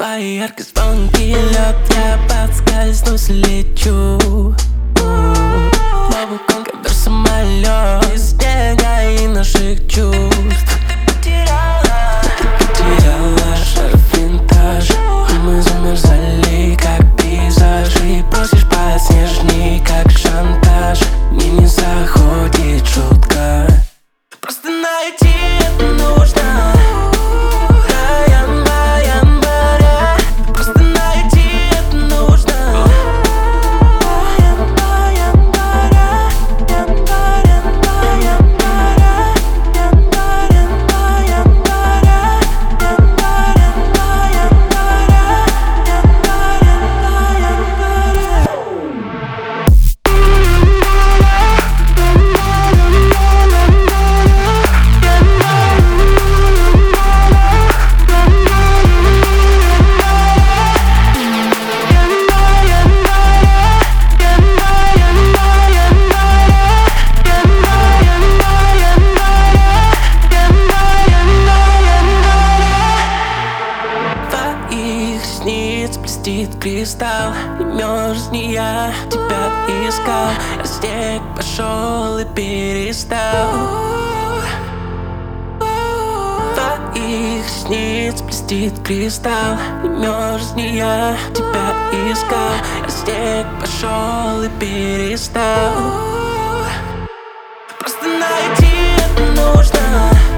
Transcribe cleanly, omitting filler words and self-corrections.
Твои яркие звонки, лед, я подскользнусь, лечу. Бабуком, как самолет из снега и наших чувств. Потеряла шарф винтаж, и мы замерзали, как пейзажи. Просишь подснежник, как шантаж. Мне не заходит шутка. Просто найти это нужно. Блестит кристалл, не мерзни, я тебя искал. А снег пошел и перестал. Твоих ресниц блестит кристалл, не мерзни, я тебя искал. А снег пошел и перестал. Просто найти это нужно.